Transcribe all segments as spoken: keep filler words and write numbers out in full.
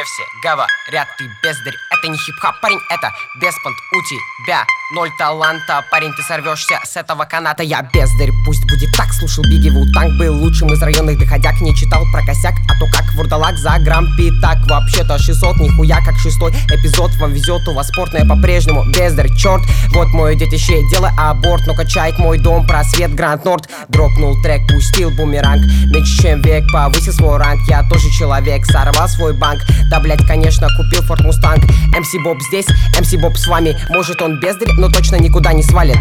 Мне все говорят, ты бездарь. Это не хип-хап, парень, это беспонт. У тебя ноль таланта, парень, ты сорвешься с этого каната. Я бездарь, пусть будет так. Слушал Бигги, Ву-Танк был лучшим из районных доходяг. Не читал про косяк, а то как вурдалак за грамм пятак. Вообще-то шестьсот, нихуя как шестой эпизод. Вам везет, у вас спортное по-прежнему бездарь, черт. Вот мое детище, делай аборт. Ну качает мой дом, просвет, Гранд Норд. Дропнул трек, пустил бумеранг. Меньше чем век, повысил свой ранг. Я тоже человек, сорвал свой банк. Да, блять, конечно, купил Форд Мустанг. эм си Боб здесь, эм си Боб с вами. Может он бездарь, но точно никуда не свалит.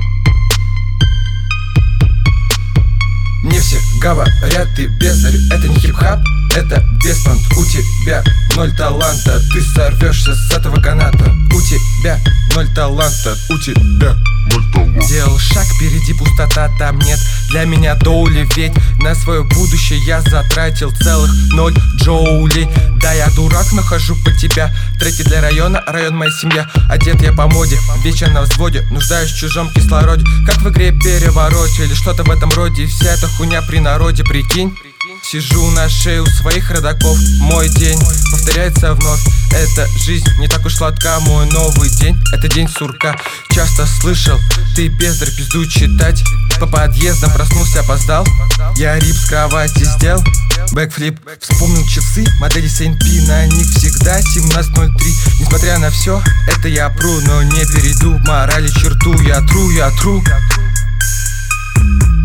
Мне все говорят, ты бездарь. Это не хип-хап, это беспонт. У тебя ноль таланта, ты сорвешься с этого каната. У тебя ноль таланта, у тебя ноль таланта. Делал шаг, впереди пустота, там нет для меня доули. Ведь на свое будущее я затратил целых ноль джоулей. Да, я дурак, но хожу по тебя. Треки для района, район моя семья. Одет я по моде, вечер на взводе. Нуждаюсь в чужом кислороде, как в игре перевороте или что-то в этом роде. И вся эта хуйня при народе, прикинь. Сижу на шее у своих родаков. Мой день повторяется вновь. Эта жизнь не так уж сладка. Мой новый день, это день сурка. Часто слышал, ты бездарь, пизду читать. По подъездам проснулся, опоздал. Я рип с кровати сделал бэкфлип. Вспомнил часы, модели Сейн Пи. На них всегда семнадцать ноль три. Несмотря на все, это я пру, но не перейду морали черту. Я тру, я тру.